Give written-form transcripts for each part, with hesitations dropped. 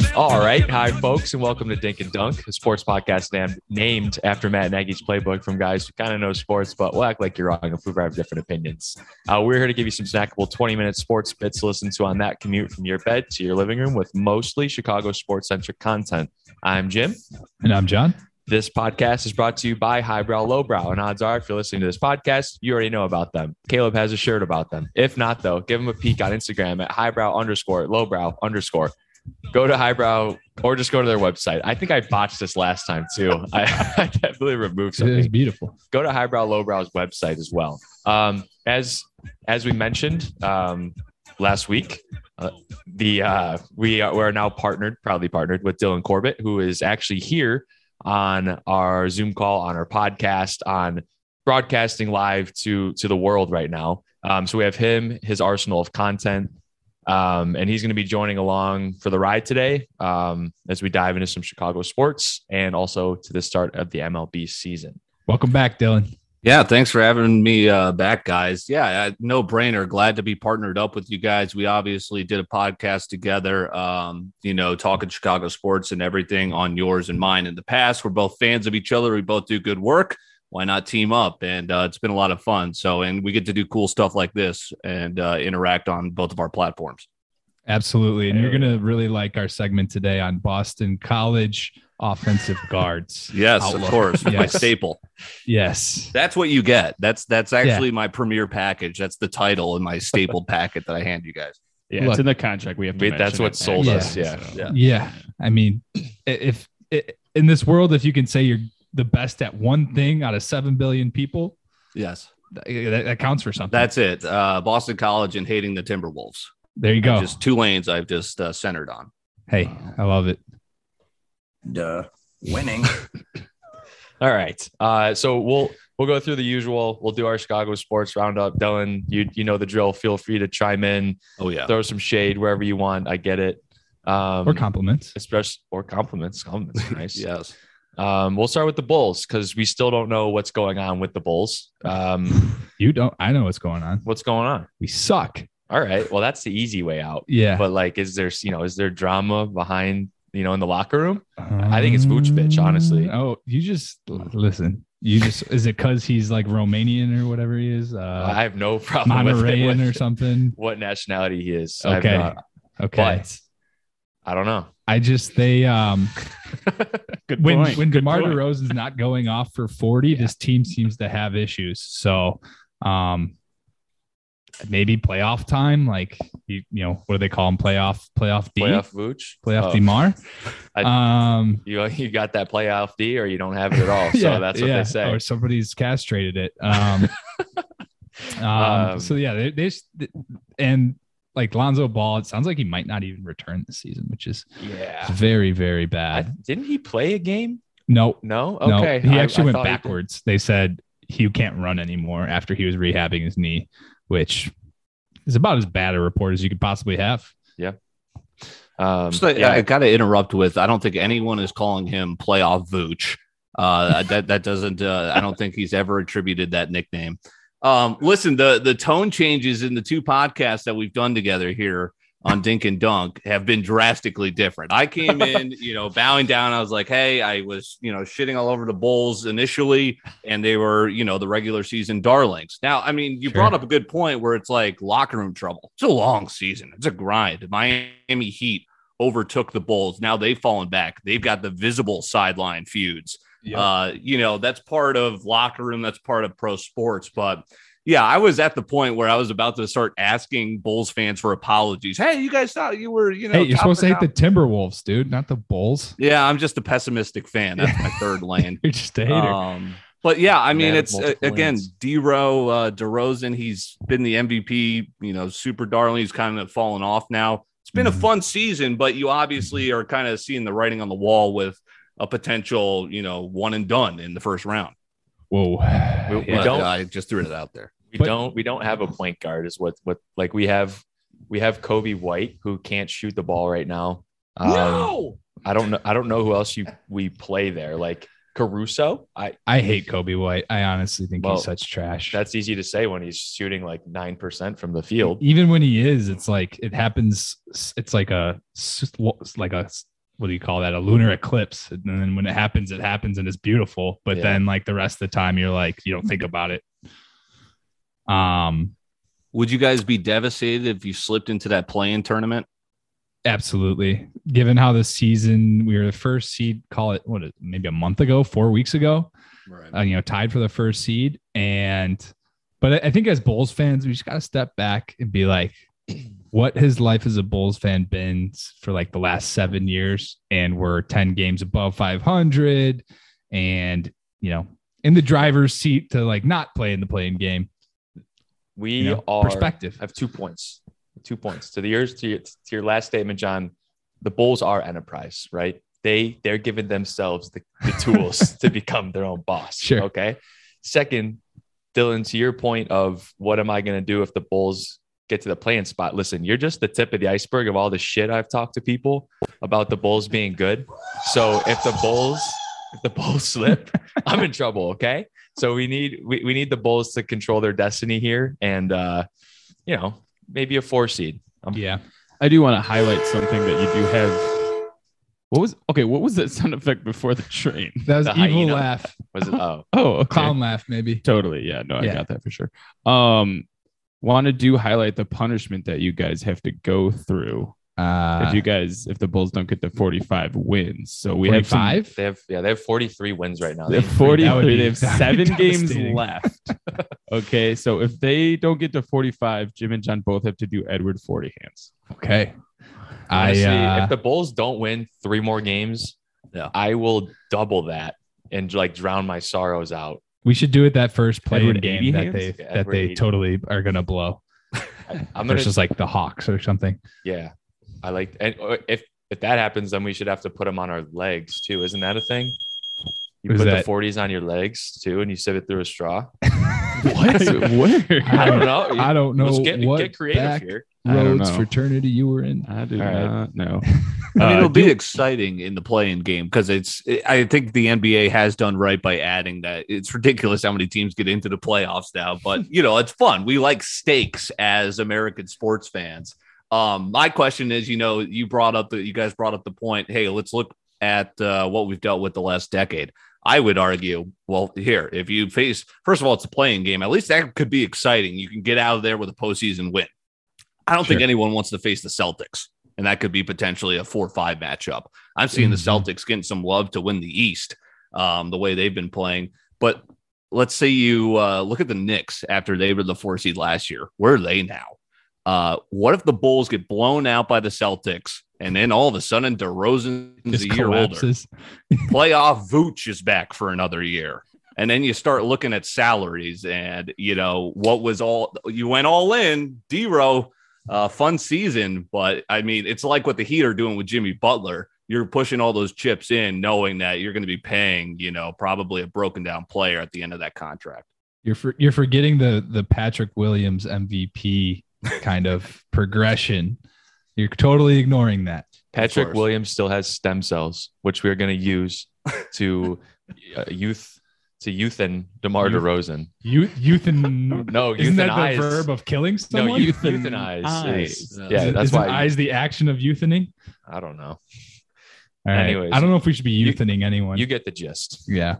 All right. Hi, folks, and welcome to Dink and Dunk, a sports podcast named after Matt Nagy's playbook from guys who kind of know sports, but will act like you're wrong if we have different opinions. We're here to give you some snackable 20-minute sports bits to listen to on that commute from your bed to your living room with mostly Chicago sports-centric content. I'm Jim. And I'm John. This podcast is brought to you by Highbrow Lowbrow, and odds are, if you're listening to this podcast, you already know about them. Caleb has a shirt about them. If not, though, give them a peek on Instagram at highbrow_lowbrow_. Go to Highbrow or just go to their website. I think I botched this last time too. I definitely removed something. It is beautiful. Go to Highbrow Lowbrow's website as well. As we mentioned last week, we are now proudly partnered with Dylan Corbett, who is actually here on our Zoom call, on our podcast, on broadcasting live to the world right now. So we have him, his arsenal of content. And he's going to be joining along for the ride today as we dive into some Chicago sports and also to the start of the MLB season. Welcome back, Dylan. Yeah, thanks for having me back, guys. Yeah, no brainer. Glad to be partnered up with you guys. We obviously did a podcast together, talking Chicago sports and everything on yours and mine in the past. We're both fans of each other. We both do good work. Why not team up? And it's been a lot of fun. And we get to do cool stuff like this and interact on both of our platforms. Absolutely. And you're going to really like our segment today on Boston College offensive guards. Yes, Outlook. Of course. Yes. My staple. Yes. That's what you get. That's actually my premier package. That's the title in my stapled packet that I hand you guys. Yeah, Look, it's in the contract. We have to that's what sold us. Yeah. I mean, if in this world, if you can say you're the best at one thing out of 7 billion people, yes, that counts for something. That's it. Boston College and hating the Timberwolves. There you go. Just two lanes I've just centered on. Hey, I love it. Winning. All right. So we'll go through the usual. We'll do our Chicago sports roundup. Dylan, you know the drill. Feel free to chime in. Oh yeah. Throw some shade wherever you want. I get it. Or compliments. Or compliments. Compliments are nice. Yes. We'll start with the Bulls because we still don't know what's going on with the Bulls. You don't. I know what's going on. What's going on? We suck. All right. Well, that's the easy way out. Yeah. But is there drama behind, in the locker room? I think it's Vucevic, honestly. Oh, you just listen. Is it because he's like Romanian or whatever he is? I have no problem with Monterreyan or something. What nationality he is. Okay. But I don't know. Good point. When DeMar DeRozan's not going off for 40, this team seems to have issues. So, maybe playoff time, what do they call him? Playoff D, playoff Vooch, playoff DeMar. You got that playoff D, or you don't have it at all. So that's what they say. Or somebody's castrated it. So yeah, and like Lonzo Ball, it sounds like he might not even return this season, which is very, very bad. Didn't he play a game? No. Okay. He actually went backwards. They said he can't run anymore after he was rehabbing his knee, which is about as bad a report as you could possibly have. Yeah. I got to interrupt with, I don't think anyone is calling him playoff Vooch. That doesn't, I don't think he's ever attributed that nickname. Listen, the tone changes in the two podcasts that we've done together here on Dink and Dunk have been drastically different. I came in, bowing down. I was like, hey, I was, shitting all over the Bulls initially, and they were, the regular season darlings. Now, I mean, you brought up a good point where it's like locker room trouble. It's a long season. It's a grind. Miami Heat overtook the Bulls. Now they've fallen back. They've got the visible sideline feuds. Yep. That's part of locker room. That's part of pro sports. But yeah, I was at the point where I was about to start asking Bulls fans for apologies. Hey, you guys thought you were, hey, you're supposed to hate the Timberwolves, dude, not the Bulls. Yeah, I'm just a pessimistic fan. That's my third lane. You're just a hater. But yeah, I mean, it's again, DeRozan, he's been the MVP, super darling. He's kind of fallen off now. It's been a fun season, but you obviously are kind of seeing the writing on the wall with a potential, one and done in the first round. Whoa. I just threw it out there. We don't have a point guard is what we have Kobe White, who can't shoot the ball right now. No, I don't know who else we play there. Like Caruso. I hate Kobe White. I honestly think he's such trash. That's easy to say when he's shooting like 9% from the field. Even when he is, it's like it happens. It's like a what do you call that? A lunar eclipse. And then when it happens and it's beautiful. But then like the rest of the time you're like, you don't think about it. Would you guys be devastated if you slipped into that play-in tournament? Absolutely. Given how the season, we were the first seed, call it maybe a month ago, 4 weeks ago, right. Tied for the first seed. But I think as Bulls fans, we just got to step back and be like, what has life as a Bulls fan been for like the last 7 years? And we're 10 games above 500 and, in the driver's seat to like not play in the play-in game. We are perspective. I have 2 points. 2 points to your last statement, John. The Bulls are enterprise, right? They're giving themselves the tools to become their own boss. Sure. Okay. Second, Dylan, to your point of what am I going to do if the Bulls get to the play-in spot? Listen, you're just the tip of the iceberg of all the shit I've talked to people about the Bulls being good. So if the Bulls slip, I'm in trouble. Okay. So we need the Bulls to control their destiny here. And, maybe a 4 seed. I do want to highlight something that you do have. What was that sound effect before the train? That was the evil hyena. Laugh. Was it? Oh, okay. Clown laugh, maybe. Totally. Yeah. No, I got that for sure. Want to do highlight the punishment that you guys have to go through. If the Bulls don't get the 45 wins. So we 45? They have 43 wins right now. They have 43. They have 7 games devastating. left. Okay. So if they don't get to 45, Jim and John both have to do Edward 40 hands. Okay. Honestly, if the Bulls don't win 3 more games, I will double that and like drown my sorrows out. We should do it that first play-in game that they totally are going to blow. Versus like the Hawks or something. Yeah. I like, and if that happens, then we should have to put them on our legs too. Isn't that a thing? You put the 40s on your legs too, and you sip it through a straw. What? Where? I don't know. I don't know. Get creative here. Rhodes fraternity you were in. I do not know. I mean, it'll be exciting in the play-in game because I think the NBA has done right by adding that. It's ridiculous how many teams get into the playoffs now, but it's fun. We like stakes as American sports fans. My question is, you guys brought up the point. Hey, let's look at what we've dealt with the last decade. I would argue, well, here, if you face, first of all, it's a play-in game. At least that could be exciting. You can get out of there with a postseason win. I don't think anyone wants to face the Celtics, and that could be potentially a 4-5 matchup. I'm seeing the Celtics getting some love to win the East, the way they've been playing. But let's say you look at the Knicks after they were the 4 seed last year. Where are they now? What if the Bulls get blown out by the Celtics and then all of a sudden DeRozan's a year older? Playoff Vooch is back for another year. And then you start looking at salaries and, you went all in, D-Row, fun season. But I mean, it's like what the Heat are doing with Jimmy Butler. You're pushing all those chips in, knowing that you're going to be paying, probably a broken down player at the end of that contract. You're forgetting the Patrick Williams MVP kind of progression. You're totally ignoring that. Patrick Williams still has stem cells, which we are going to use to youthen DeMar DeRozan. Youthen? No, isn't that euthanize. The verb of killing someone? No, euthanize. That's why eyes the action of euthening. I don't know. All right. Anyways, I don't know if we should be euthening anyone. You get the gist. Yeah.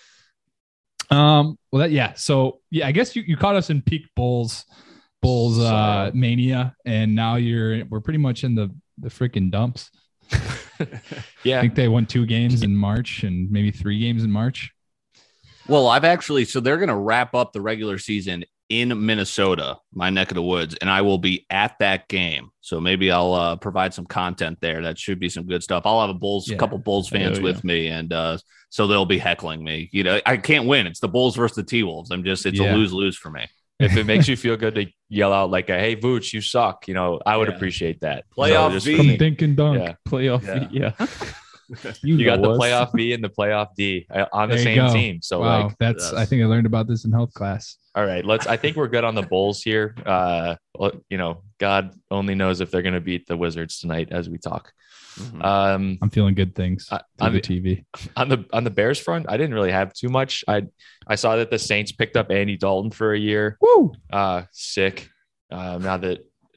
So I guess you caught us in peak Bulls mania, and now we're pretty much in the freaking dumps. Yeah, I think they won 2 games in March and maybe 3 games in March. Well, so they're going to wrap up the regular season in Minnesota, my neck of the woods, and I will be at that game. So maybe I'll provide some content there. That should be some good stuff. I'll have a couple Bulls fans with me, and so they'll be heckling me. I can't win. It's the Bulls versus the T-Wolves. It's a lose-lose for me. If it makes you feel good to yell out like, "Hey, Vooch, you suck," I would appreciate that. Playoff V, from dink and dunk. Yeah. Playoff V, yeah. You got the playoff V and the playoff D on the same team. So wow, I think I learned about this in health class. All right, I think we're good on the Bulls here. God only knows if they're going to beat the Wizards tonight as we talk. Mm-hmm. I'm feeling good things on the TV. On the Bears front, I didn't really have too much. I saw that the Saints picked up Andy Dalton for a year. Woo! Sick. Now that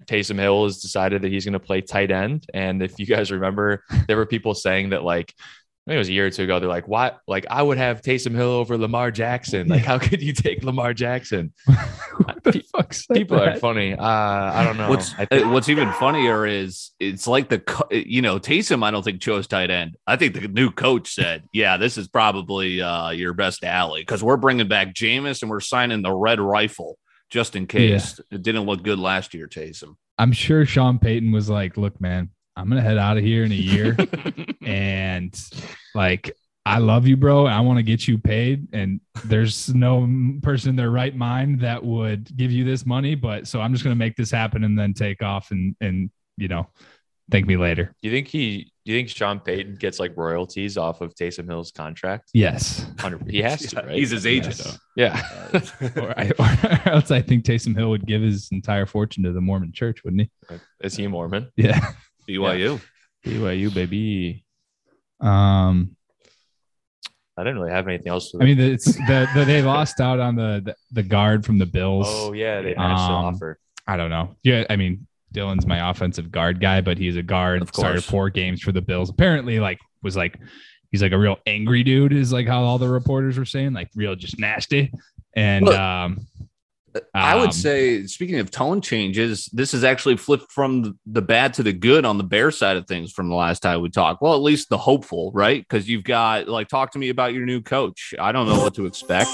Taysom Hill has decided that he's going to play tight end. And if you guys remember, there were people saying that like, I think it was a year or two ago. They're like, "What? Like, I would have Taysom Hill over Lamar Jackson. Like, how could you take Lamar Jackson?" What the fuck's People that? are funny. I don't know. What's even funnier is it's like Taysom, I don't think chose tight end. I think the new coach said, "Yeah, this is probably your best alley because we're bringing back Jameis and we're signing the red rifle just in case it didn't look good last year." Taysom. I'm sure Sean Payton was like, "Look, man, I'm going to head out of here in a year and like, I love you, bro. I want to get you paid. And there's no person in their right mind that would give you this money. But so I'm just going to make this happen and then take off and, thank me later." Do you think Sean Payton gets like royalties off of Taysom Hill's contract? Yes. He has to, right? He's his agent. Yes. Yeah. or else I think Taysom Hill would give his entire fortune to the Mormon church, wouldn't he? Is he a Mormon? Yeah. BYU. BYU, baby. I didn't really have anything else. I mean, they lost out on the guard from the Bills. Oh yeah, they matched the offer. I don't know. Yeah, I mean, Dylan's my offensive guard guy, but he's a guard. Started 4 games for the Bills. Apparently, he's like a real angry dude. Is like how all the reporters were saying, like real just nasty. And I would say, speaking of tone changes, this is actually flipped from the bad to the good on the Bear side of things from the last time we talked. Well, at least the hopeful, right? Because you've got talk to me about your new coach. I don't know what to expect.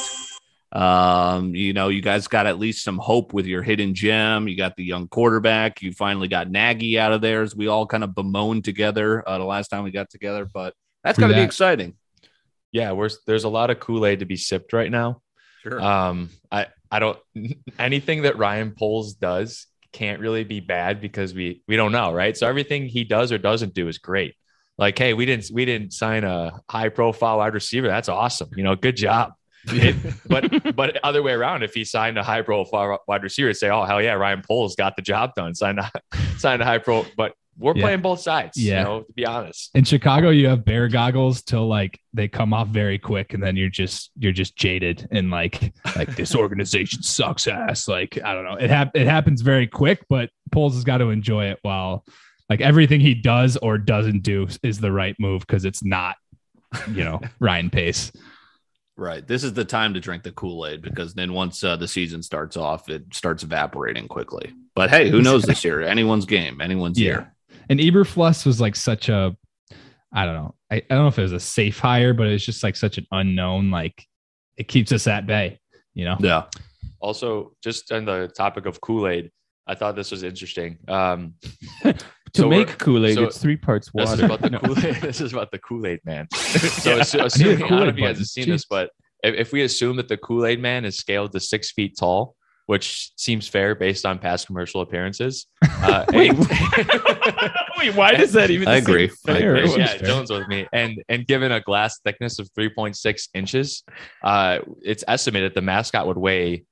You guys got at least some hope with your hidden gem. You got the young quarterback. You finally got Nagy out of there, as we all kind of bemoaned together the last time we got together. But that's got to be exciting. Yeah, there's a lot of Kool-Aid to be sipped right now. Sure. I don't anything that Ryan Poles does can't really be bad because we don't know, right? So everything he does or doesn't do is great. Like, hey, we didn't sign a high profile wide receiver. That's awesome. Good job. But other way around, if he signed a high profile wide receiver, say, oh hell yeah, Ryan Poles got the job done. Signed a high pro, but we're playing both sides, to be honest. In Chicago, you have bear goggles till they come off very quick, and then you're just jaded and like this organization sucks ass. Like, I don't know. It happens very quick, but Poles has got to enjoy it while everything he does or doesn't do is the right move because it's not, Ryan Pace. Right. This is the time to drink the Kool-Aid because then once the season starts off, it starts evaporating quickly. But hey, who knows this year? Anyone's game, anyone's year. And Eberflus was such a, I don't know. I don't know if it was a safe hire, but it's just such an unknown. It keeps us at bay, Yeah. Also, just on the topic of Kool-Aid, I thought this was interesting. To make Kool-Aid, it's 3 parts water. This is about the Kool-Aid. This is about the Kool'd Man. So assuming, I don't know if you guys have seen this, but if we assume that the Kool-Aid Man is scaled to 6 feet tall, which seems fair based on past commercial appearances. Wait, why does that even? I agree. Fair? Yeah, Jones with me. And given a glass thickness of 3.6 inches, it's estimated the mascot would weigh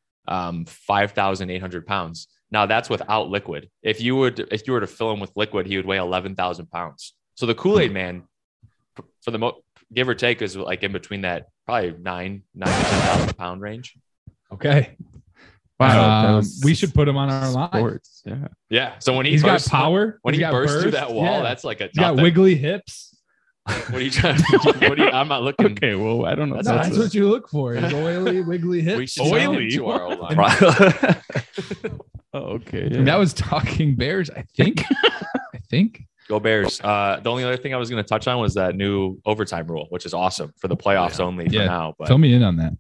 5,800 pounds. Now that's without liquid. If you were to fill him with liquid, he would weigh 11,000 pounds. So the Kool-Aid Man, for the give or take, is in between that probably 9 to 10,000 pound range. Okay. Wow. We should put him on our line. Yeah. So when he's got power, when he bursts through that wall, that's like he's got wiggly hips. What are you trying to do? I'm not looking. Okay, well, I don't know. That's what you look for. Is oily, wiggly hips. Oily to our line. Oh, okay. Yeah. That was Talking Bears, I think. Go Bears. The only other thing I was going to touch on was that new overtime rule, which is awesome for the playoffs only for now. But fill me in on that.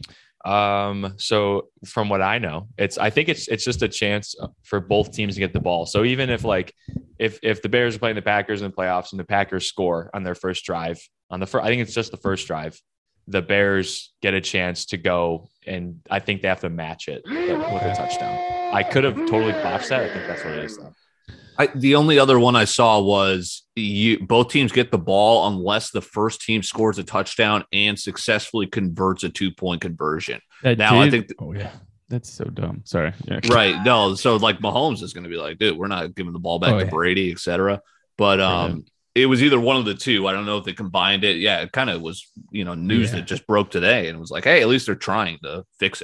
So from what I know, I think it's just a chance for both teams to get the ball. So even if if the Bears are playing the Packers in the playoffs and the Packers score on their first drive I think it's just the first drive, the Bears get a chance to go, and I think they have to match it with a touchdown. I could have totally botched that. I think that's what it is though. The only other one I saw was both teams get the ball unless the first team scores a touchdown and successfully converts a 2-point conversion. I think that's so dumb. Sorry. Yeah. Right. No. So Mahomes is going to be like, dude, we're not giving the ball back to Brady, etc. But it was either one of the two. I don't know if they combined it. Yeah. It kind of was, news that just broke today and it was like, hey, at least they're trying to fix it. Yeah.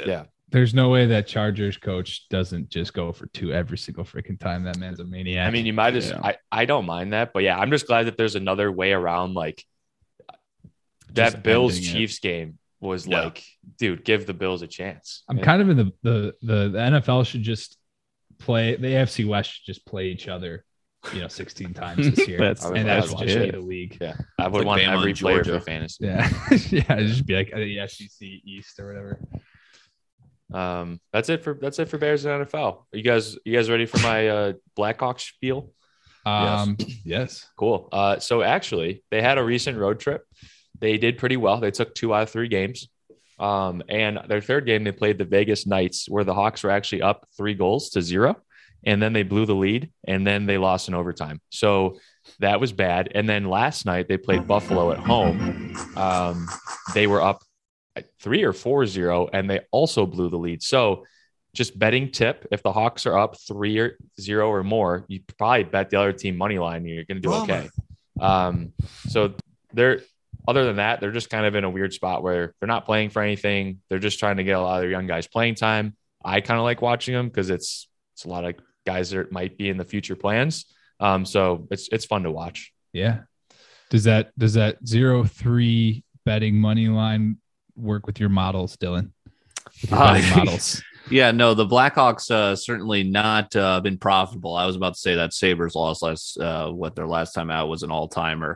There's no way that Chargers coach doesn't just go for 2 every single freaking time. That man's a maniac. I mean, you might just, I don't mind that, but yeah, I'm just glad that there's another way around. Like that Bills Chiefs game was like, dude, give the Bills a chance. I'm kind of in the NFL should just play, the AFC West should just play each other, 16 times this year. That should just be the league. Yeah. I would want every player for fantasy. Yeah. Yeah. It'd just be like the SEC East or whatever. That's it for Bears and NFL. Are you guys ready for my Blackhawks spiel? Yes. Cool. So actually they had a recent road trip. They did pretty well. They took 2 out of 3 games. And their third game, they played the Vegas Knights, where the Hawks were actually up 3-0. And then they blew the lead, and then they lost in overtime. So that was bad. And then last night they played Buffalo at home. They were up 3 or 4-0, and they also blew the lead. So just betting tip, if the Hawks are up 3-0 or more, you probably bet the other team money line, and you're going to do okay. So other than that, they're just kind of in a weird spot where they're not playing for anything. They're just trying to get a lot of their young guys playing time. I kind of like watching them because it's a lot of guys that might be in the future plans. So it's fun to watch. Yeah. Does that 0-3 betting money line work with your models, Dylan? With your betting models? Yeah, no, the Blackhawks certainly not been profitable. I was about to say that Sabres lost their last time out was an all-timer.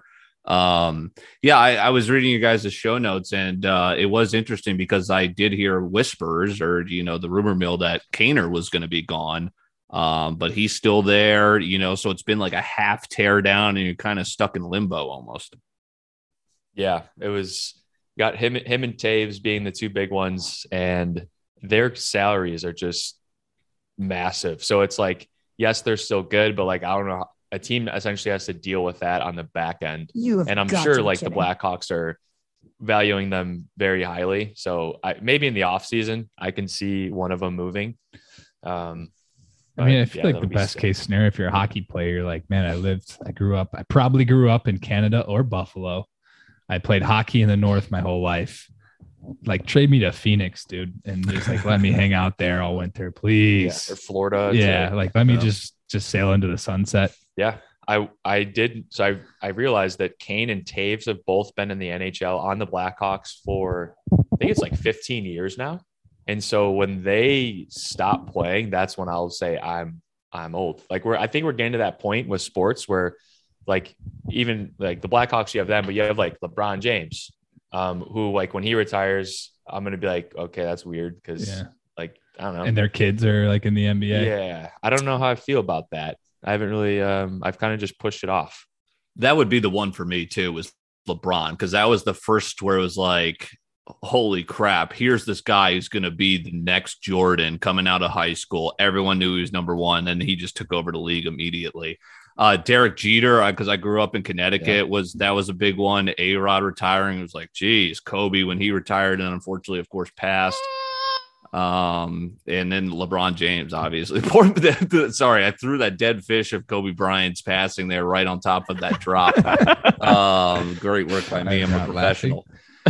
I was reading you guys' show notes, and it was interesting because I did hear whispers or the rumor mill that Kaner was going to be gone, but he's still there, so it's been like a half tear down and you're kind of stuck in limbo almost. Yeah, it was got him and Taves being the 2 big ones, and their salaries are just massive. So it's like, yes, they're still good, but like I don't know, a team essentially has to deal with that on the back end. And I'm sure like the Blackhawks are valuing them very highly. So maybe in the off season, I can see one of them moving. I feel like the best case scenario, if you're a hockey player, you're like, man, I probably grew up in Canada or Buffalo. I played hockey in the North my whole life. Like trade me to Phoenix, dude. And just like, let me hang out there all winter, please. Yeah, or Florida. Yeah. Let me just sail into the sunset. Yeah, I did. So I realized that Kane and Taves have both been in the NHL on the Blackhawks for, I think it's like 15 years now. And so when they stop playing, that's when I'll say I'm old. Like I think we're getting to that point with sports where like even like the Blackhawks, you have them, but you have like LeBron James, who like when he retires, I'm going to be like, okay, that's weird. Cause like, I don't know. And their kids are like in the NBA. Yeah. I don't know how I feel about that. I haven't really, I've kind of just pushed it off. That would be the one for me too, was LeBron. Because that was the first where it was like, holy crap, here's this guy who's going to be the next Jordan coming out of high school. Everyone knew he was number one, and he just took over the league immediately. Derek Jeter, because I grew up in Connecticut, was a big one. A-Rod retiring, it was like, geez, Kobe when he retired and unfortunately, of course, passed. And then LeBron James, obviously. Sorry, I threw that dead fish of Kobe Bryant's passing there right on top of that drop. Great work by me. I'm a professional.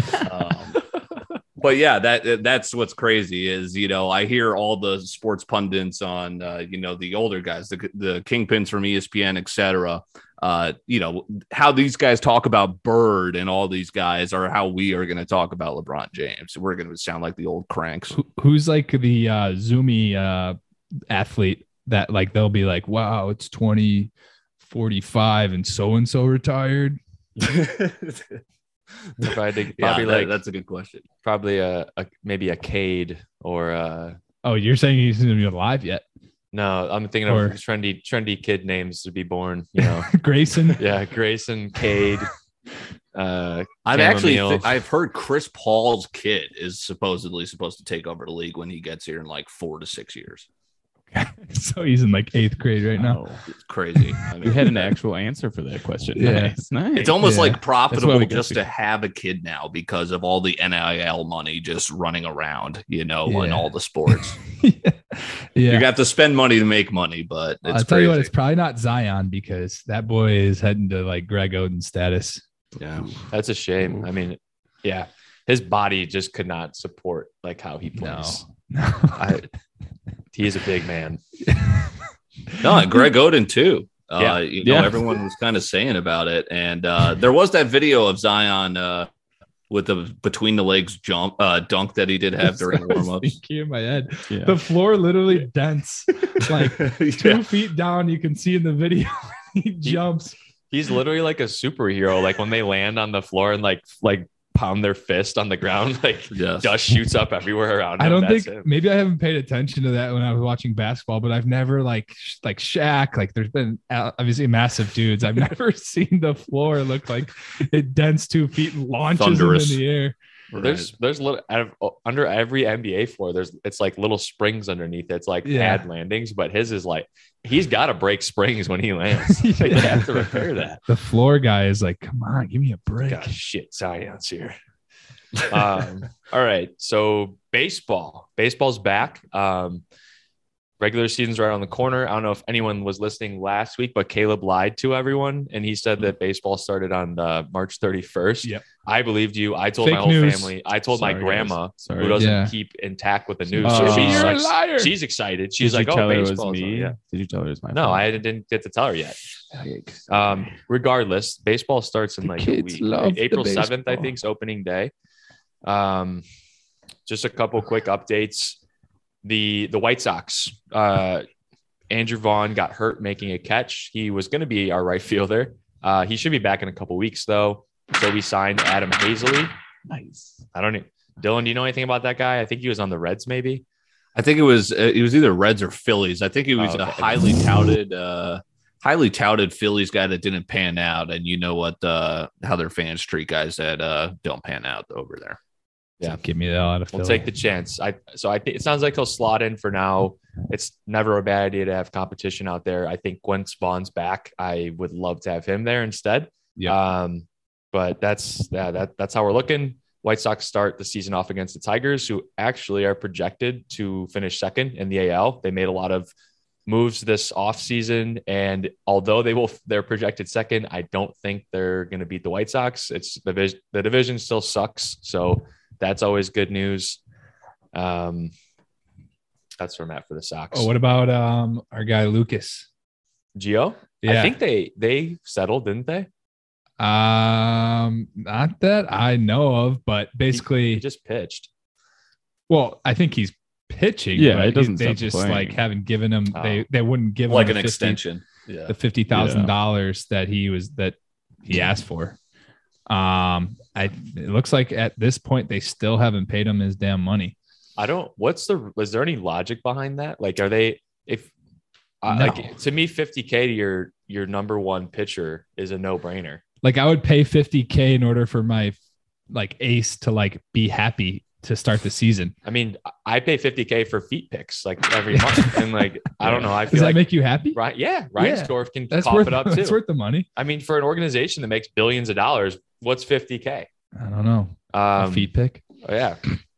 But yeah, that's what's crazy is, I hear all the sports pundits on, the older guys, the kingpins from ESPN, et cetera. How these guys talk about Bird and all these guys are how we are going to talk about LeBron James. We're going to sound like the old cranks. Who's like the Zoomy athlete that like, they'll be like, wow, it's 2045 and so retired. That's a good question. Probably maybe a Cade or oh, you're saying he's not even alive yet? No, I'm thinking of trendy kid names to be born. Grayson. Yeah, Grayson, Cade. I've heard Chris Paul's kid is supposedly supposed to take over the league when he gets here in like 4 to 6 years. So he's in like 8th grade right now. It's crazy. You had an actual answer for that question. Yeah. Nice. It's almost like profitable just to have a kid now because of all the NIL money just running around, in all the sports. You got to spend money to make money, but I'll tell you what, it's probably not Zion because that boy is heading to like Greg Oden status. Yeah, that's a shame. I mean, yeah, his body just could not support like how he plays. He is a big man. No, Greg Oden too. Everyone was kind of saying about it, and there was that video of Zion with the between the legs dunk that he did have during warmups. In my head, the floor literally dents like 2 feet down. You can see in the video he jumps. He's literally like a superhero. Like when they land on the floor and like pound their fist on the ground, like dust shoots up everywhere around him. I don't think maybe I haven't paid attention to that when I was watching basketball, but I've never like Shaq, like there's been obviously massive dudes. I've never seen the floor look like it dents 2 feet and launches them in the air. There's little under every NBA floor. It's like little springs underneath. It's like pad landings, but his is like he's got to break springs when he lands. They have to repair that. The floor guy is like, come on, give me a break. Got shit science here. All right, so baseball's back. Regular season's right on the corner. I don't know if anyone was listening last week, but Caleb lied to everyone, and he said that baseball started on March 31st. Yep. I believed you. I told my whole family. I told my grandma, who doesn't keep intact with the news. So you're a liar. She's excited. She's like, "Oh, baseball." Did you tell her it was my No, fault? I didn't get to tell her yet. Regardless, baseball starts in like a week. April 7th, I think, is opening day. Just a couple quick updates. The White Sox, Andrew Vaughn got hurt making a catch. He was going to be our right fielder. He should be back in a couple weeks though. So we signed Adam Hazley. Nice. I don't know. Dylan, do you know anything about that guy? I think he was on the Reds maybe. I think it was either Reds or Phillies. I think he was a highly touted Phillies guy that didn't pan out. And you know what, how their fans treat guys that don't pan out over there. Yeah, give me that out of. We'll take the chance. I think it sounds like he'll slot in for now. It's never a bad idea to have competition out there. I think once Vaughn's back, I would love to have him there instead. Yeah. But that's how we're looking. White Sox start the season off against the Tigers, who actually are projected to finish second in the AL. They made a lot of moves this offseason, and although they're projected second, I don't think they're going to beat the White Sox. It's the division still sucks, so that's always good news. That's where I'm at for the Sox. Oh, what about our guy Lucas Gio? Yeah. I think they settled, didn't they? Not that I know of, but basically he just pitched. Well, I think he's pitching. Yeah, but it doesn't. They just playing. like haven't given him. They wouldn't give like him an extension. Yeah, the $50,000 that he asked for. It looks like at this point they still haven't paid him his damn money. Was there any logic behind that? Like, are they like to me, $50K to your number one pitcher is a no brainer. Like I would pay $50K in order for my like ace to like be happy to start the season. I mean, I pay $50K for feet picks like every month, and like I don't know. I feel Does that like make you happy? Right? Yeah, Ryan Storff can that's cough it up too. That's worth the money. I mean, for an organization that makes billions of dollars, what's $50K? I don't know. A feet pick. Yeah,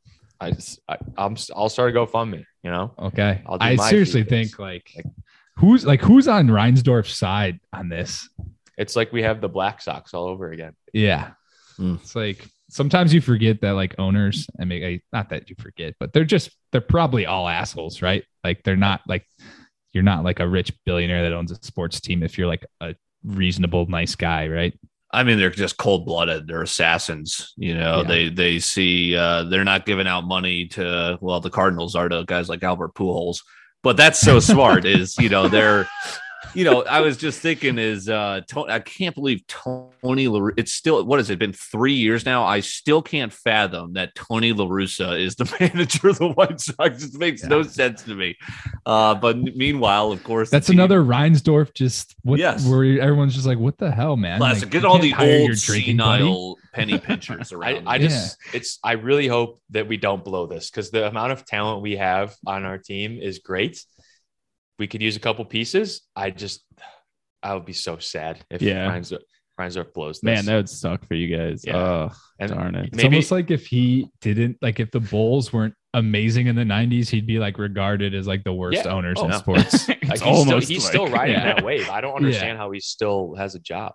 I'll start a GoFundMe. You know? Okay. I seriously think like who's on Reinsdorf's side on this? It's like we have the Black Sox all over again. Yeah. It's like sometimes you forget that like owners, I mean, not that you forget, but they're probably all assholes, right? Like they're not like, you're not like a rich billionaire that owns a sports team if you're like a reasonable, nice guy, right? I mean, they're just cold-blooded. They're assassins. You know, they see they're not giving out money to, well, the Cardinals are to guys like Albert Pujols, but that's so smart is, you know, they're, you know, I was just thinking is I can't believe Tony La Russa. It's still, what has it been 3 years now? I still can't fathom that Tony La Russa is the manager of the White Sox. It makes no sense to me. But meanwhile, of course, that's another Reinsdorf. Where everyone's just like, what the hell, man? Classic. Like, Get all the old senile penny pinchers around. I really hope that we don't blow this because the amount of talent we have on our team is great. We could use a couple pieces. I would be so sad if Reinsdorf blows this. Man, that would suck for you guys. Yeah. And darn it. It's almost like if he didn't, like if the Bulls weren't amazing in the 90s, he'd be like regarded as like the worst owners in sports. Like he's still riding that wave. I don't understand how he still has a job.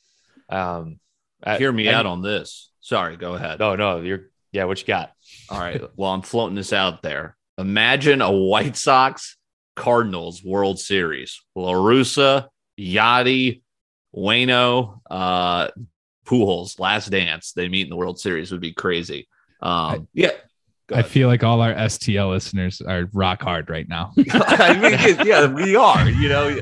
Hear me out on this. Sorry, go ahead. No, what you got? All right. Well, I'm floating this out there. Imagine a White Sox Cardinals World Series. La Russa, Yachty, Waino, Pujols, last dance. They meet in the World Series would be crazy. Yeah. I feel like all our STL listeners are rock hard right now. I mean, yeah, we are. You know,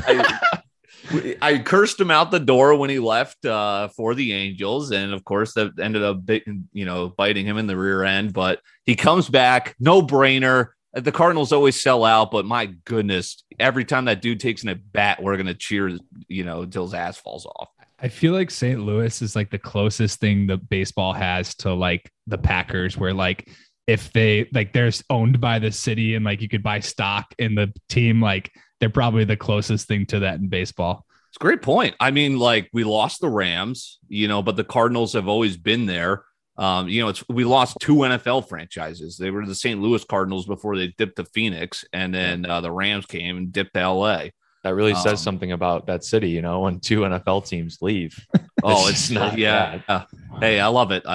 I cursed him out the door when he left for the Angels, and of course that ended up, biting him in the rear end. But he comes back, no brainer. The Cardinals always sell out, but my goodness, every time that dude takes an at bat, we're gonna cheer, until his ass falls off. I feel like St. Louis is like the closest thing that baseball has to like the Packers, where like if they like they're owned by the city and like you could buy stock in the team, like they're probably the closest thing to that in baseball. It's a great point. I mean, like we lost the Rams, but the Cardinals have always been there. We lost 2 NFL franchises. They were the St. Louis Cardinals before they dipped to Phoenix, and then the Rams came and dipped to LA. That really says something about that city, when 2 NFL teams leave. It's not. Yeah. Hey, I love it.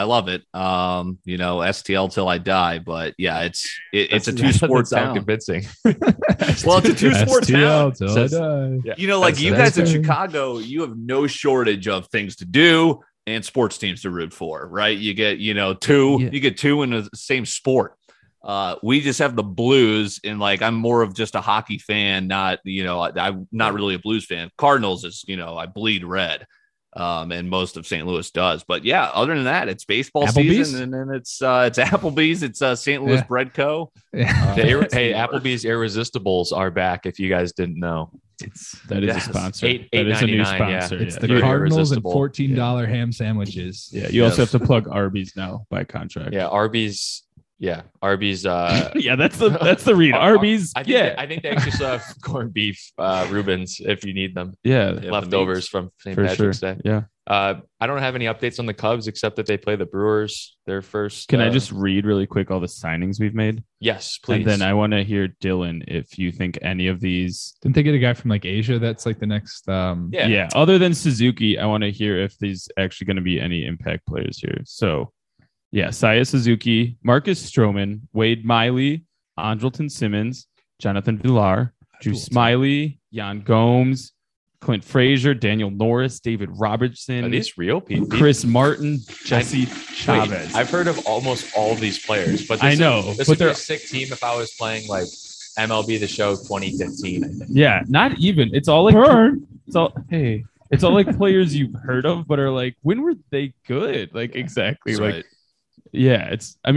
STL till I die. But yeah, it's a 2-sport town. Convincing. Well, it's a 2-sport town. Till I die. Like you guys in Chicago, you have no shortage of things to do and sports teams to root for, right? You get, you get 2 in the same sport. We just have the Blues, and like I'm more of just a hockey fan, not I'm not really a Blues fan. Cardinals is I bleed red, and most of St. Louis does. But yeah, other than that, it's baseball season, and then it's Applebee's, it's St. Louis Bread Co. Hey, Applebee's Irresistibles are back. If you guys didn't know, that is a sponsor. That is a new sponsor. It's the Cardinals and $14 ham sandwiches. Yeah, you also have to plug Arby's now by contract. Yeah, Arby's. Yeah, Arby's. Yeah, that's the read. Arby's. I think they actually still have corned beef Reubens if you need them. Yeah, leftovers from St. Patrick's Day. Yeah. I don't have any updates on the Cubs except that they play the Brewers their first. Can I just read really quick all the signings we've made? Yes, please. And then I want to hear Dylan if you think any of these. Didn't they get a guy from like Asia? That's like the next. Yeah. Other than Suzuki, I want to hear if there's actually going to be any impact players here. So. Yeah, Saya Suzuki, Marcus Stroman, Wade Miley, Andrelton Simmons, Jonathan Villar, Drew Smiley, Jan Gomes, Clint Frazier, Daniel Norris, David Robertson. Are these real people? Chris Martin, Jesse Chavez. Wait, I've heard of almost all of these players, but this would be a sick team if I was playing like MLB The Show 2015. I think. Yeah, not even. It's all like It's all like players you've heard of, but are like, when were they good? Like exactly, That's like. Right. Yeah,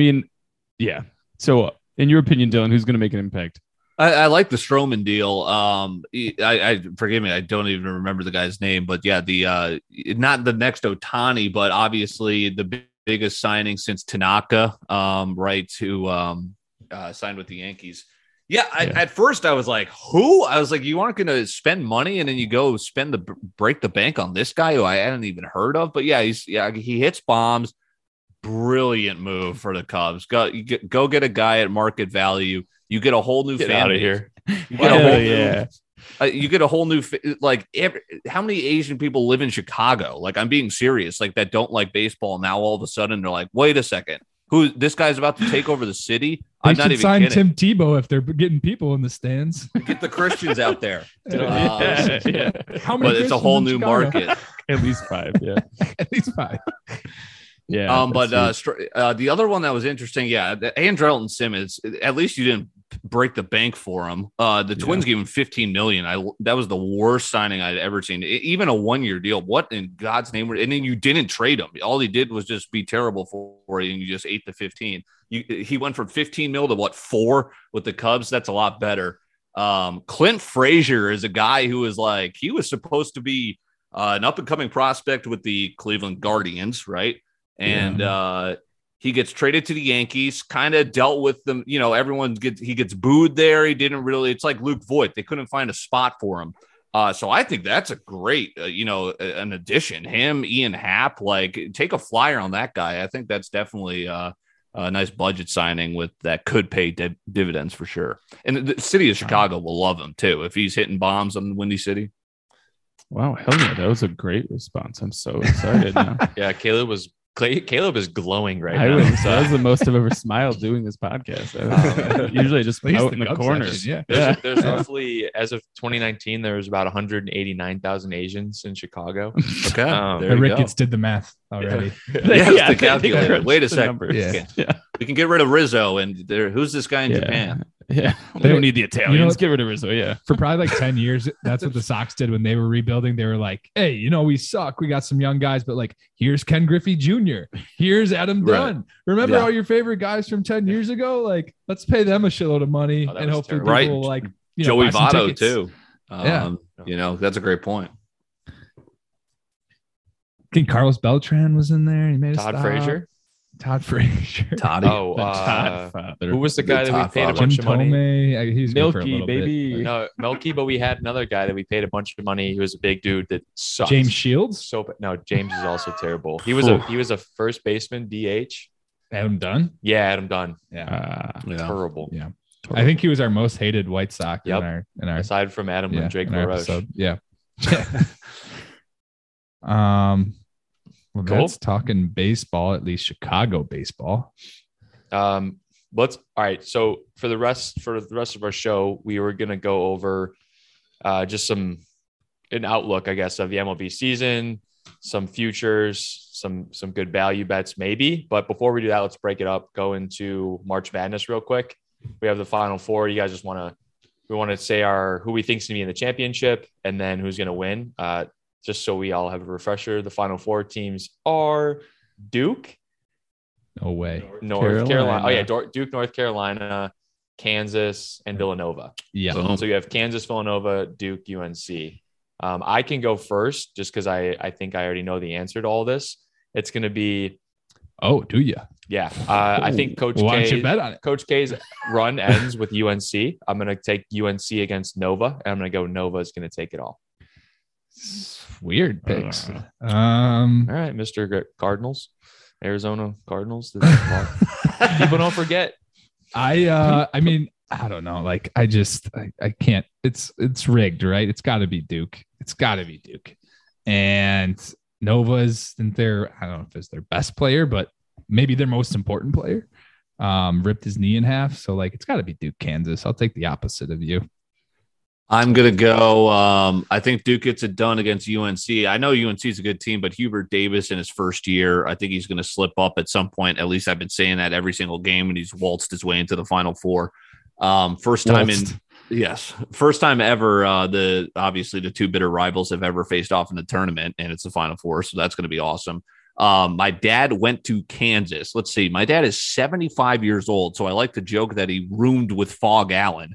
So, in your opinion, Dylan, who's going to make an impact? I like the Stroman deal. I forgive me, I don't even remember the guy's name, but yeah, the not the next Ohtani, but obviously the biggest signing since Tanaka, right? To signed with the Yankees. Yeah, at first I was like, who? I was like, you aren't going to spend money and then you go break the bank on this guy who I hadn't even heard of. But yeah, he hits bombs. Brilliant move for the Cubs. Go get a guy at market value. You get a whole new fan out of base. here. You get a whole new how many Asian people live in Chicago? Like I'm being serious. Like that don't like baseball. Now all of a sudden they're like, wait a second, this guy's about to take over the city. I'm not even sign kidding. Tim Tebow if they're getting people in the stands. Get the Christians out there. How many? But it's a whole new market. At least 5. Yeah, at least 5. Yeah. But the other one that was interesting, Andrelton Simmons, at least you didn't break the bank for him. The Twins gave him $15 million. That was the worst signing I'd ever seen. Even a 1-year deal. What in God's name? And then you didn't trade him. All he did was just be terrible for you, and you just ate the 15. He went from 15 mil to 4 with the Cubs. That's a lot better. Clint Frazier is a guy who is like, he was supposed to be an up and coming prospect with the Cleveland Guardians, right? And he gets traded to the Yankees, kind of dealt with them. He gets booed there. He didn't really, it's like Luke Voigt. They couldn't find a spot for him. So I think that's a great, an addition. Him, Ian Happ, like take a flyer on that guy. I think that's definitely a nice budget signing that could pay dividends for sure. And the city of Chicago will love him too. If he's hitting bombs on Windy City. Wow. Hell yeah. That was a great response. I'm so excited now. Yeah. Caleb was Caleb is glowing right I now. was, that was the most I've ever smiled doing this podcast. Usually I just out in the corners. Section, There's roughly, as of 2019, there was about 189,000 Asians in Chicago. Okay. The Ricketts did the math already. The calculator. Wait a second. Yeah. We can get rid of Rizzo and who's this guy in Japan? Yeah. We don't need the Italians. Get rid of Rizzo. Yeah. For probably like 10 years, that's what the Sox did when they were rebuilding. They were like, hey, we suck. We got some young guys, but like, here's Ken Griffey Jr. Here's Adam Dunn. Remember all your favorite guys from 10 years ago? Like, let's pay them a shitload of money and hopefully people will like Joey Votto too. That's a great point. I think Carlos Beltran was in there. He made Todd Frazier. Toddy. Who was the guy that we paid a bunch of money? He's Milky, baby. No, Milky, but we had another guy that we paid a bunch of money. He was a big dude that sucked. James Shields? No, James is also terrible. He was a first baseman, DH. Adam Dunn? Yeah, Adam Dunn. Yeah. Terrible. Yeah. I think he was our most hated White Sox in our aside from Adam and Drake LaRoche. Yeah. Well, Cool. That's talking baseball, at least Chicago baseball. All right. So for the rest of our show, we were gonna go over just an outlook, I guess, of the MLB season, some futures, some good value bets, maybe. But before we do that, let's break it up. Go into March Madness real quick. We have the Final Four. You guys we want to say who we think's gonna be in the championship, and then who's gonna win. Just so we all have a refresher, the Final Four teams are Duke. No way. North Carolina. Oh, yeah. Duke, North Carolina, Kansas, and Villanova. Yeah. So you have Kansas, Villanova, Duke, UNC. I can go first just because I think I already know the answer to all this. It's going to be. Oh, do you? Yeah. I think Coach K's run ends with UNC. I'm going to take UNC against Nova, and I'm going to go Nova is going to take it all. Weird picks. All right, Mr. Cardinals, Arizona Cardinals. People don't forget. I mean, I don't know. Like, I can't. It's rigged, right? It's got to be Duke. And Nova's I don't know if it's their best player, but maybe their most important player. Ripped his knee in half, so like it's got to be Duke, Kansas. I'll take the opposite of you. I'm going to go. I think Duke gets it done against UNC. I know UNC is a good team, but Hubert Davis in his first year, I think he's going to slip up at some point. At least I've been saying that every single game, and he's waltzed his way into the Final Four. First time ever. Obviously the two bitter rivals have ever faced off in the tournament, and it's the Final Four, so that's going to be awesome. My dad went to Kansas. Let's see. My dad is 75 years old, so I like to joke that he roomed with Fog Allen.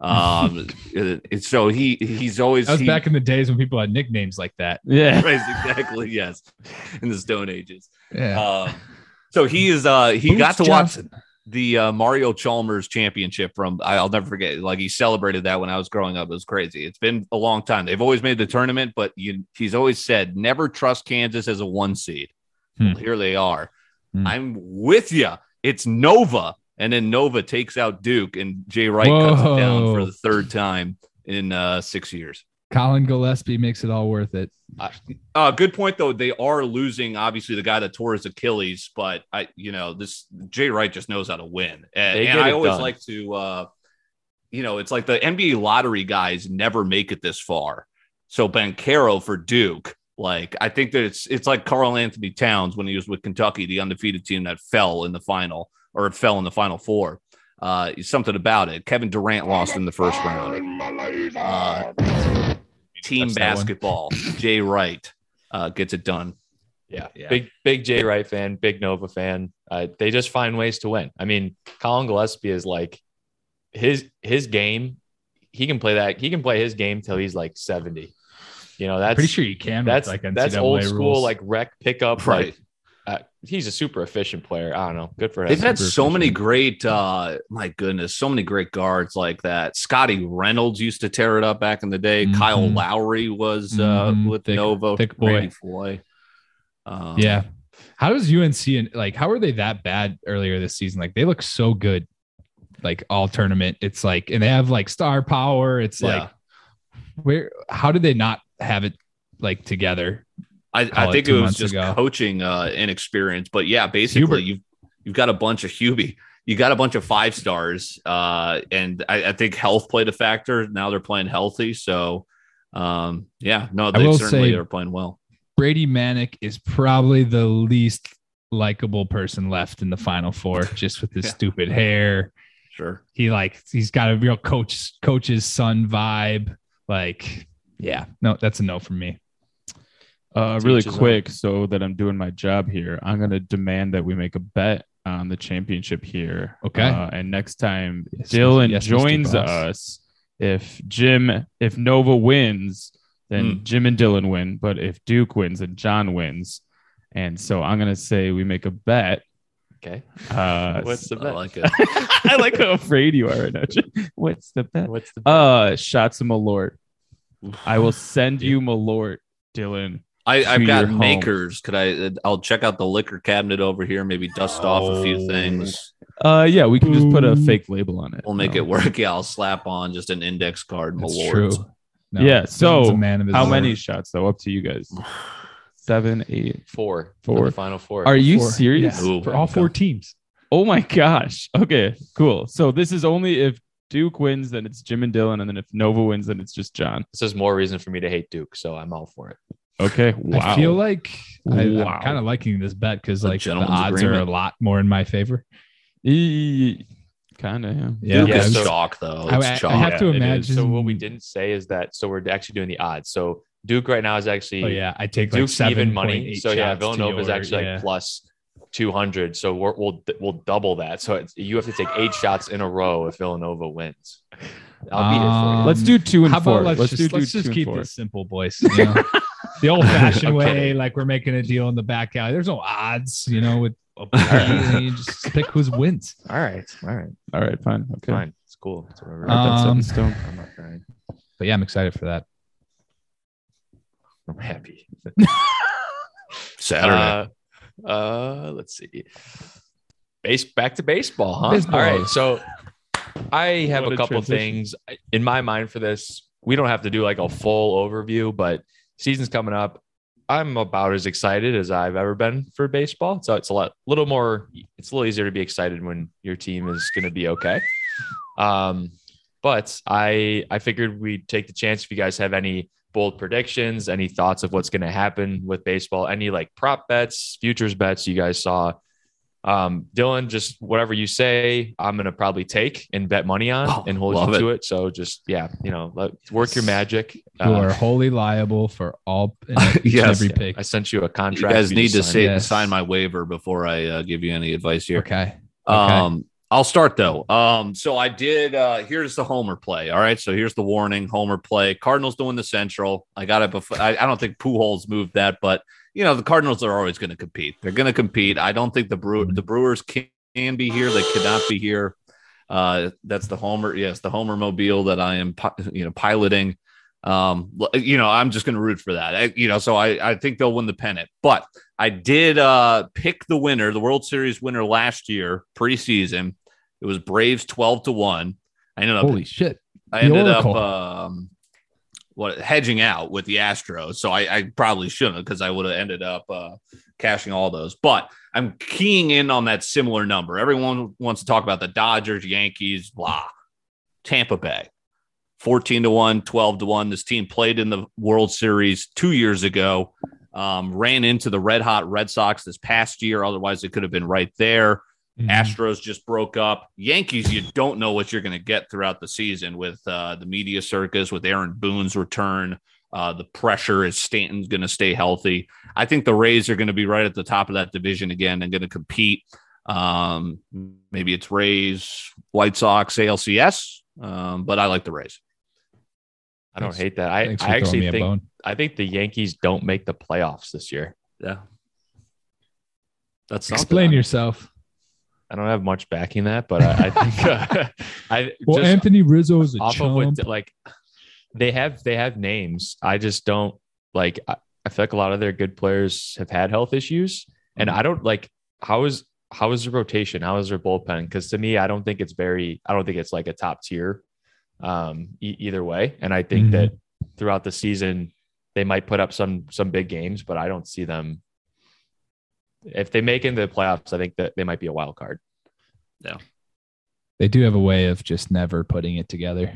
So he's always back in the days when people had nicknames like that. Yeah, exactly. Yes, in the Stone Ages. Yeah. So he is. He Boots got to Johnson. watch the Mario Chalmers championship from. I'll never forget. Like, he celebrated that when I was growing up. It was crazy. It's been a long time. They've always made the tournament, but he's always said never trust Kansas as a 1 seed. Well, here they are. I'm with you. It's Nova. And then Nova takes out Duke, and Jay Wright cuts it down for the third time in 6 years. Colin Gillespie makes it all worth it. Good point, though. They are losing, obviously, the guy that tore his Achilles, but this Jay Wright just knows how to win. And I always like to, it's like the NBA lottery guys never make it this far. So Banchero for Duke, like, I think that it's like Karl Anthony Towns when he was with Kentucky, the undefeated team that fell in the final. Or it fell in the Final Four. Something about it. Kevin Durant lost in the first round. Team basketball. Jay Wright gets it done. Yeah. Big Jay Wright fan, big Nova fan. They just find ways to win. I mean, Colin Gillespie is like his game. He can play that. He can play his game till he's like 70. That's pretty sure you can. That's old school, rules. Like rec pickup, right? He's a super efficient player. I don't know. Good for him. They've had so many great, my goodness, so many great guards like that. Scotty Reynolds used to tear it up back in the day. Mm-hmm. Kyle Lowry was with Nova. Thick boy. Yeah. How does UNC how are they that bad earlier this season? Like, they look so good, like all tournament. It's like, and they have like star power. It's like, how did they not have it like together? I think it was just coaching inexperience. But yeah, basically you've got a bunch of Hubie. You got a bunch of 5 stars. And I think health played a factor. Now they're playing healthy. So they certainly are playing well. Brady Manick is probably the least likable person left in the Final Four, just with his stupid hair. Sure. He's got a real coach's son vibe. No, that's a no from me. Really quick, so that I'm doing my job here, I'm going to demand that we make a bet on the championship here. Okay. And next time Dylan joins us, if Nova wins, then Jim and Dylan win. But if Duke wins, then John wins. And so I'm going to say we make a bet. Okay. What's the bet? I like it. I like how afraid you are right now. What's the bet? Shots of Malort. I will send you Malort, Dylan. I've got makers. I'll check out the liquor cabinet over here, maybe dust off a few things. Yeah, we can just put a fake label on it. We'll make it work. Yeah, I'll slap on just an index card. Malort. No, yeah, so how many shots though? Up to you guys. 7, 8, 4 for the Final Four. Are you serious? Yeah. For all 4 teams. Oh my gosh. Okay, cool. So this is only if Duke wins, then it's Jim and Dylan, and then if Nova wins, then it's just John. This is more reason for me to hate Duke, so I'm all for it. Okay. Wow. I feel like I'm kind of liking this bet because the odds are a lot more in my favor. Kind of. Yeah. Duke is chalk though. It's chalk. I have to imagine. So what we didn't say is that we're actually doing the odds. So Duke right now is actually. I take Duke's even money. So Villanova is actually plus 200. So we'll double that. So you have to take 8 shots in a row if Villanova wins. I'll beat it for you. Let's do 2 and 4. Let's just keep this simple, boys. You know? The old-fashioned way, like we're making a deal in the back alley. There's no odds, with you just pick who wins. All right, fine. Okay, fine. It's cool. It's whatever. I'm not crying. But yeah, I'm excited for that. I'm happy. Saturday. Let's see. Back to baseball, huh? Baseball. All right. So I have a couple things in my mind for this. We don't have to do like a full overview, but season's coming up. I'm about as excited as I've ever been for baseball. So it's a little easier to be excited when your team is going to be okay. But I figured we'd take the chance if you guys have any bold predictions, any thoughts of what's going to happen with baseball, any like prop bets, futures bets you guys saw. Dylan, just whatever you say, I'm going to probably take and bet money on and hold you to it. So just, work your magic. You are wholly liable for all every pick. I sent you a contract. You guys need to sign my waiver before I give you any advice here. Okay. I'll start though. So I did, here's the homer play. All right. So here's the warning, homer play. Cardinals doing the Central. I got it before. I don't think Pujols moved that, but the Cardinals are always going to compete. They're going to compete. I don't think the Brewers can be here. They could not be here. That's the homer. Yes. The homer mobile that I am, piloting. I'm just going to root for that. So I think they'll win the pennant, but I did pick the winner, the World Series winner last year, preseason. It was Braves 12-1. I ended up, holy shit. I ended up hedging out with the Astros. So I probably shouldn't, because I would have ended up cashing all those. But I'm keying in on that similar number. Everyone wants to talk about the Dodgers, Yankees, blah. Tampa Bay. 14-1, 12-1. This team played in the World Series 2 years ago, ran into the red hot Red Sox this past year. Otherwise, it could have been right there. Mm-hmm. Astros just broke up. Yankees, you don't know what you're going to get throughout the season with the media circus, with Aaron Boone's return. The pressure is Stanton's going to stay healthy. I think the Rays are going to be right at the top of that division again and going to compete. Maybe it's Rays, White Sox, ALCS, but I like the Rays. I don't hate that. I actually think the Yankees don't make the playoffs this year. Yeah. That's explain yourself. I don't have much backing that, but I think Anthony Rizzo is a chump. They have names. I just don't like. I feel like a lot of their good players have had health issues, and I don't like. How is the rotation? How is their bullpen? Because to me, I don't think it's like a top tier either way. And I think that throughout the season, they might put up some big games, but I don't see them. If they make into the playoffs, I think that they might be a wild card. Yeah. They do have a way of just never putting it together.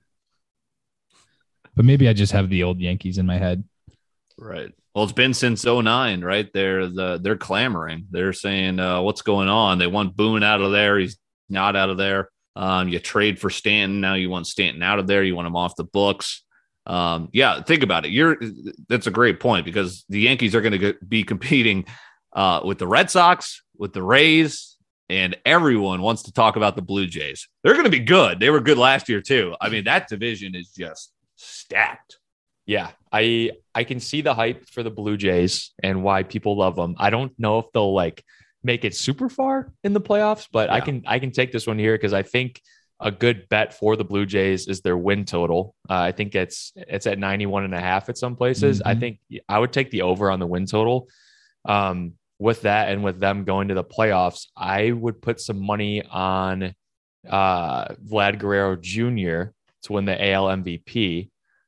But maybe I just have the old Yankees in my head. Right. Well, it's been since 2009, right? They're clamoring. They're saying, what's going on? They want Boone out of there. He's not out of there. You trade for Stanton. Now you want Stanton out of there. You want him off the books. Yeah, think about it. That's a great point, because the Yankees are going to be competing with the Red Sox, with the Rays, and everyone wants to talk about the Blue Jays. They're going to be good. They were good last year too. I mean, that division is just stacked. Yeah, I can see the hype for the Blue Jays and why people love them. I don't know if they'll like make it super far in the playoffs, but yeah. I can take this one here because I think a good bet for the Blue Jays is their win total. I think it's at 91.5 at some places. I think I would take the over on the win total. With that and with them going to the playoffs, I would put some money on Vlad Guerrero Jr. to win the AL MVP.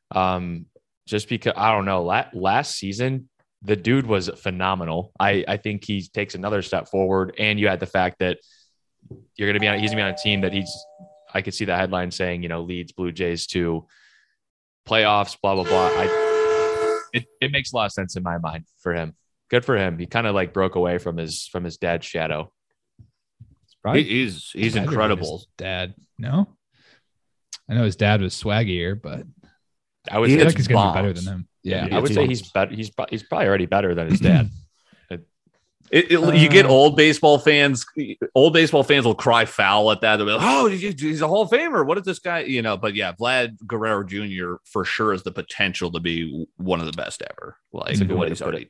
Just because, I don't know, last season, the dude was phenomenal. I think he takes another step forward. And you had the fact that he's going to be on a team that I could see the headline saying, leads Blue Jays to playoffs, blah, blah, blah. It makes a lot of sense in my mind for him. Good for him. He kind of like broke away from his dad's shadow. He's incredible. Dad, no? I know his dad was swaggier, but I would say he's going to be better than him. Yeah, I would say he's better. He's probably already better than his dad. You get old baseball fans. Old baseball fans will cry foul at that. They'll be like, "Oh, he's a Hall of Famer. What is this guy?" But yeah, Vlad Guerrero Jr. for sure has the potential to be one of the best ever. Like what he's already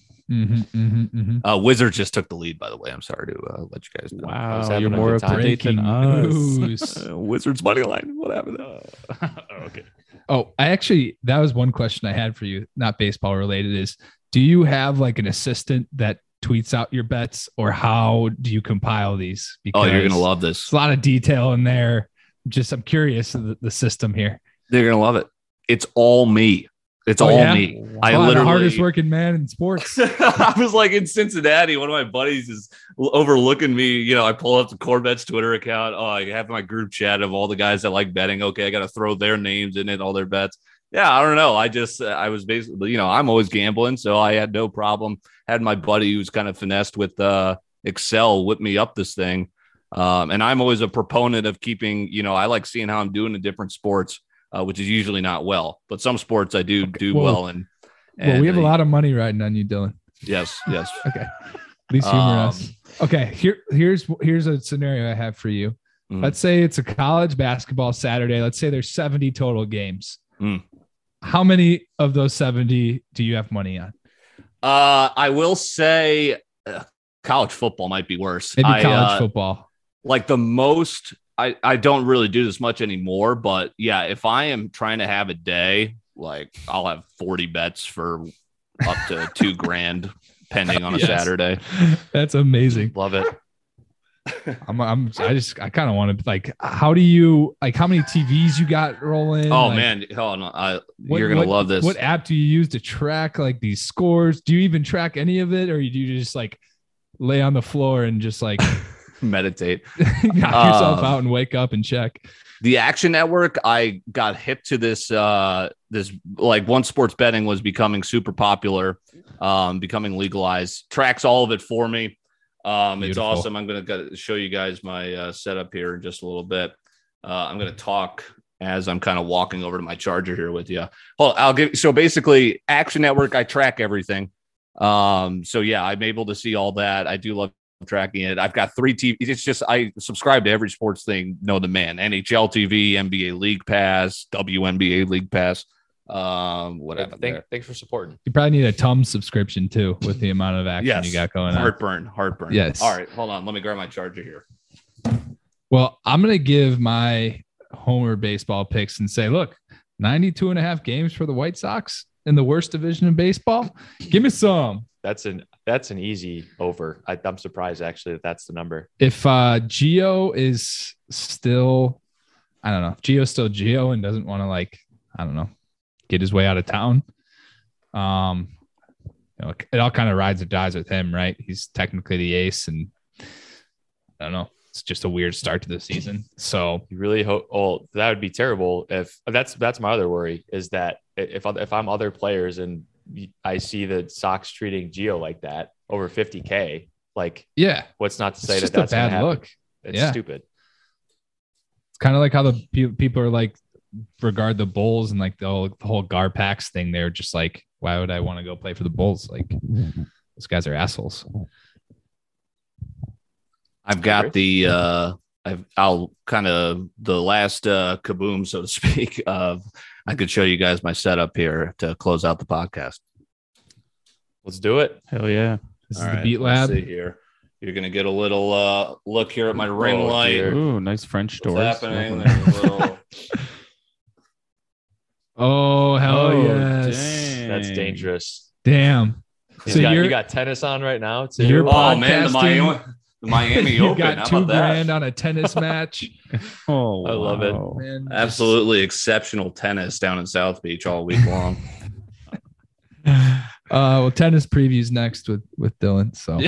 doing. Wizards just took the lead, by the way. I'm sorry to let you guys know. Wow, you're more up to date than us. Wizards money line. What happened? Okay. Oh, that was one question I had for you, not baseball related, is do you have like an assistant that tweets out your bets, or how do you compile these? Because you're going to love this. There's a lot of detail in there. I'm curious of the system here. They're going to love it. It's all me. It's all me. Wow. I literally the hardest working man in sports. I was like in Cincinnati. One of my buddies is overlooking me. I pull up the Corvettes Twitter account. Oh, I have my group chat of all the guys that like betting. Okay, I got to throw their names in it, all their bets. Yeah, I don't know. I was basically, I'm always gambling, so I had no problem. Had my buddy who's kind of finessed with Excel whip me up this thing. And I'm always a proponent of keeping, I like seeing how I'm doing in different sports. Which is usually not well, but some sports I do well. And we have a lot of money riding on you, Dylan. Yes. Okay. Please humor us. Okay. Here's a scenario I have for you. Let's say it's a college basketball Saturday. Let's say there's 70 total games. How many of those 70 do you have money on? I will say college football might be worse. Maybe college football. Like the most. I don't really do this much anymore, but yeah, if I am trying to have a day, like I'll have 40 bets for up to $2,000 pending on a Saturday. That's amazing. Love it. I kind of want to like, how many TVs you got rolling? Oh man. You're going to love this. What app do you use to track like these scores? Do you even track any of it? Or do you just like lay on the floor and just like meditate, knock yourself out and wake up and check? The Action Network, I got hip to this like once sports betting was becoming super popular, becoming legalized, tracks all of it for me. It's awesome. I'm going to show you guys my setup here in just a little bit. I'm going to talk as I'm kind of walking over to my charger here with you. So basically Action Network, I track everything. So yeah, I'm able to see all that. I do love tracking it. I've got 3 TV. It's just I subscribe to every sports thing known to man. NHL TV, NBA League Pass, WNBA League Pass, whatever. Thanks for supporting. You probably need a Tums subscription too with the amount of action you got going on. Heartburn. Yes. All right, hold on. Let me grab my charger here. Well, I'm going to give my Homer baseball picks and say, look, 92.5 games for the White Sox in the worst division of baseball. Give me some. That's an easy over. I'm surprised actually that's the number. If Gio is still, I don't know, if Gio's still Gio and doesn't want to get his way out of town, It all kind of rides or dies with him, right? He's technically the ace, and I don't know. It's just a weird start to the season. So you really hope. Oh, that would be terrible. If that's my other worry is that if I'm other players and I see the Sox treating Gio like that over $50K, like what's not to say that that's a bad look? It's stupid. It's kind of like how the people are like regard the Bulls and like the whole Garpax thing. They're just like, why would I want to go play for the Bulls? Like those guys are assholes. I've got the last kaboom, so to speak. I could show you guys my setup here to close out the podcast. Let's do it. Hell yeah. This is the Beat Lab. Let's see here. You're going to get a little look here at my ring light. Dear. Ooh, nice French doors. What's happening? There's a little... Oh, hell yes. Dang. That's dangerous. Damn. So you got tennis on right now too? You're man, the Miami you Open. got $2,000 on a tennis match. I love it. Man, absolutely exceptional tennis down in South Beach all week long. Well, tennis previews next with Dylan. So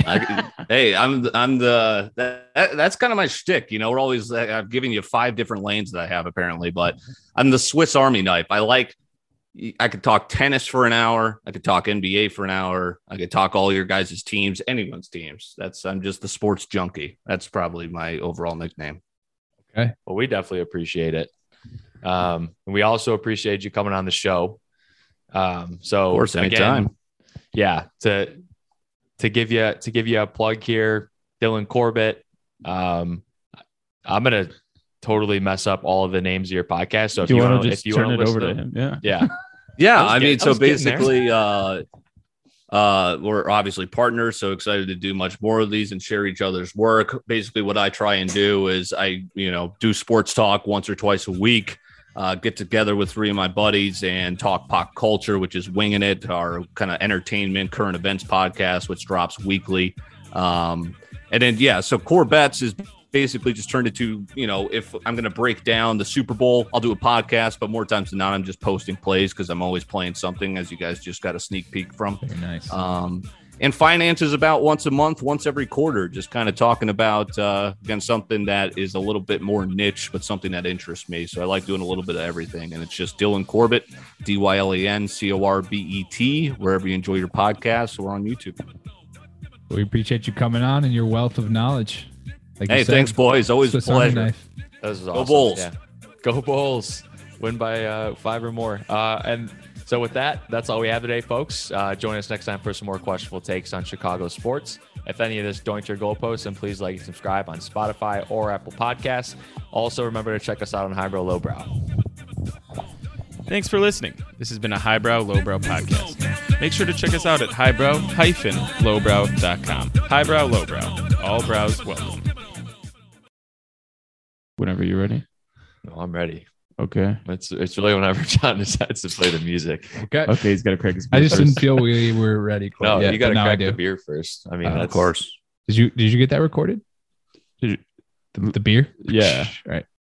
that's kind of my shtick. You know, we're always I'm giving you 5 different lanes that I have apparently, but I'm the Swiss Army knife. I could talk tennis for an hour. I could talk NBA for an hour. I could talk all your guys' teams, anyone's teams. I'm just the sports junkie. That's probably my overall nickname. Okay. Well, we definitely appreciate it. And we also appreciate you coming on the show. So of course, anytime. To give you a plug here, Dylan Corbett. I'm gonna totally mess up all of the names of your podcast. So if you want to turn it over to him, I mean, so basically, we're obviously partners. So excited to do much more of these and share each other's work. Basically, what I try and do is I do sports talk once or twice a week. Get together with 3 of my buddies and talk pop culture, which is Winging It, our kind of entertainment current events podcast, which drops weekly. And then, so Core Bets is basically just turned into, if I'm going to break down the Super Bowl, I'll do a podcast, but more times than not, I'm just posting plays because I'm always playing something, as you guys just got a sneak peek from. Very nice. And finance is about once a month, once every quarter, just kind of talking about, again, something that is a little bit more niche, but something that interests me. So I like doing a little bit of everything. And it's just Dylan Corbett, DYLAN wherever you enjoy your podcasts or on YouTube. We appreciate you coming on and your wealth of knowledge. Like hey, thanks, boys. Always a pleasure. That was awesome. Go Bulls. Yeah. Go Bulls. Win by 5 or more. And so with that, that's all we have today, folks. Join us next time for some more questionable takes on Chicago sports. If any of this joins your goalposts, then please like and subscribe on Spotify or Apple Podcasts. Also, remember to check us out on Highbrow Lowbrow. Thanks for listening. This has been a Highbrow Lowbrow podcast. Make sure to check us out at highbrow-lowbrow.com. Highbrow Lowbrow. All brows welcome. Whenever you're ready. No, I'm ready. Okay. It's really whenever John decides to play the music. Okay, he's got to crack his beer I just first. didn't feel we were ready. No, you got to crack the beer first. I mean, of course. Did you get that recorded? The beer? Yeah. All right.